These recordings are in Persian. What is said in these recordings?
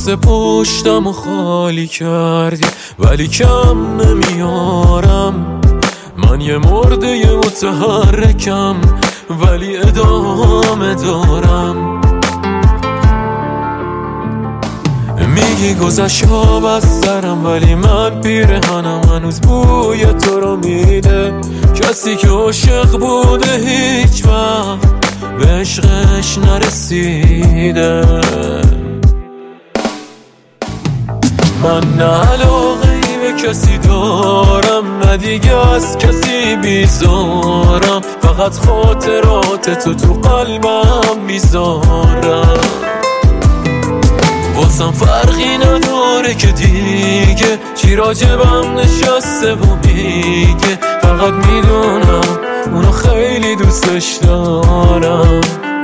واسه پشتم و خالی کردی ولی کم نمیارم. من یه مرده متحرکم ولی ادامه دارم. میگی گذشت ها از سرم ولی من پیرهنم هنوز بوی تو رو میده. کسی که عاشق بوده هیچ وقت به عشقش نرسیده. من نه علاقه ای به کسی دارم نه دیگه از کسی بیزارم. فقط خاطرات تو قلبم میذارم. واسم فرقی نداره که دیگه چی راجبم نشسته و میگه. فقط میدونم اونو خیلی دوستش دارم.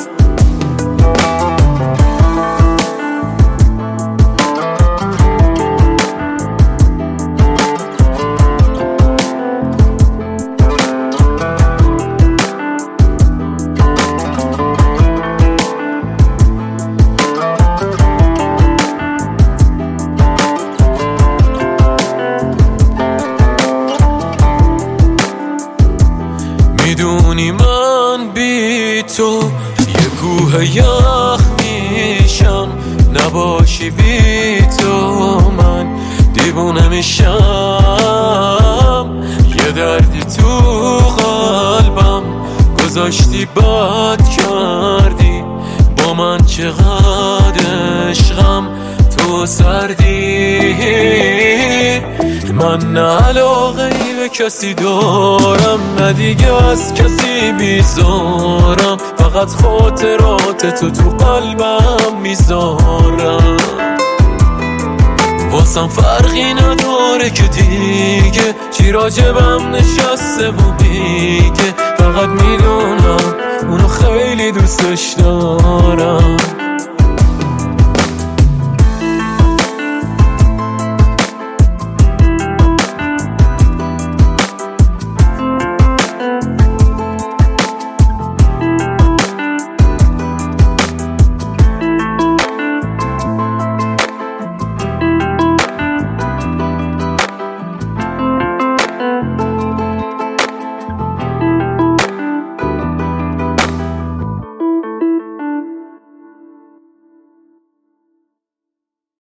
میدونی من بی تو یه کوه یخ میشم. نباشی بی تو من دیوونه میشم. یه دردی تو قلبم گذاشتی بد کردی. با من چقدر عشقم تو سردی. من نه علاقه ای به کسی دارم نه دیگه از کسی بیزارم. فقط خاطرات تو قلبم میذارم. واسم فرقی نداره که دیگه چی راجبم نشسته و میگه. فقط میدونم اونو خیلی دوستش دارم.